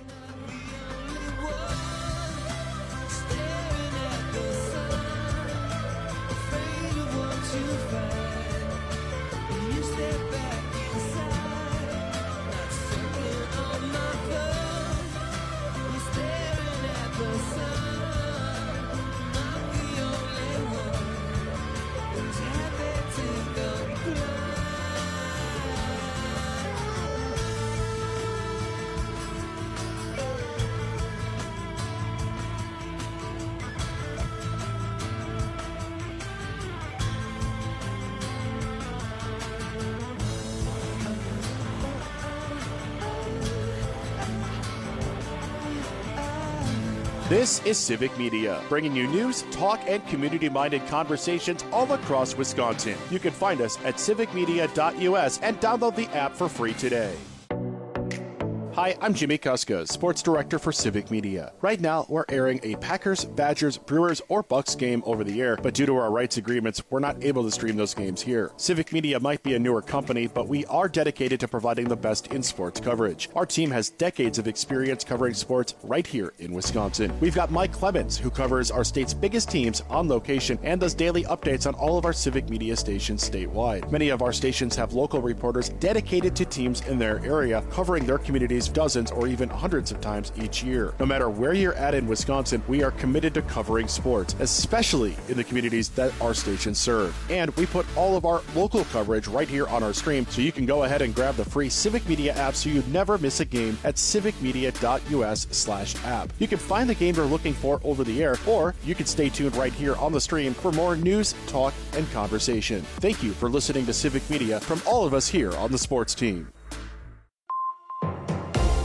This is Civic Media, bringing you news, talk, and community-minded conversations all across Wisconsin. You can find us at civicmedia.us and download the app for free today. Hi, I'm Jimmy Kuska, Sports Director for Civic Media. Right now, we're airing a Packers, Badgers, Brewers, or Bucks game over the air, but due to our rights agreements, we're not able to stream those games here. Civic Media might be a newer company, but we are dedicated to providing the best in sports coverage. Our team has decades of experience covering sports right here in Wisconsin. We've got Mike Clemens, who covers our state's biggest teams on location and does daily updates on all of our Civic Media stations statewide. Many of our stations have local reporters dedicated to teams in their area, covering their communities dozens or even hundreds of times each year. No matter where you're at in Wisconsin, we are committed to covering sports, especially in the communities that our stations serve. And we put all of our local coverage right here on our stream, so you can go ahead and grab the free Civic Media app so you never miss a game at civicmedia.us/app. You can find the game you're looking for over the air, or you can stay tuned right here on the stream for more news, talk, and conversation. Thank you for listening to Civic Media from all of us here on the sports team.